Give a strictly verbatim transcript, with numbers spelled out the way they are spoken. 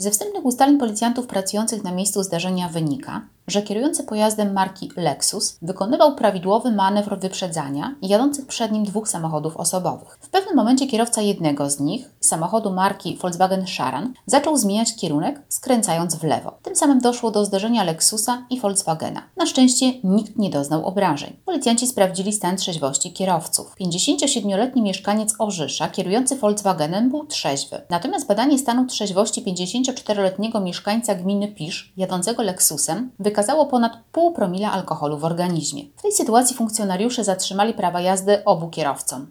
Ze wstępnych ustaleń policjantów pracujących na miejscu zdarzenia wynika, że kierujący pojazdem marki Lexus wykonywał prawidłowy manewr wyprzedzania jadących przed nim dwóch samochodów osobowych. W pewnym momencie kierowca jednego z nich, samochodu marki Volkswagen Charan, zaczął zmieniać kierunek, skręcając w lewo. Tym samym doszło do zderzenia Lexusa i Volkswagena. Na szczęście nikt nie doznał obrażeń. Policjanci sprawdzili stan trzeźwości kierowców. pięćdziesięciosiedmioletni mieszkaniec Orzysza, kierujący Volkswagenem, był trzeźwy. Natomiast badanie stanu trzeźwości pięćdziesięcioczteroletniego mieszkańca gminy Pisz, jadącego Lexusem, wykazało ponad pół promila alkoholu w organizmie. W tej sytuacji funkcjonariusze zatrzymali prawa jazdy obu kierowcom.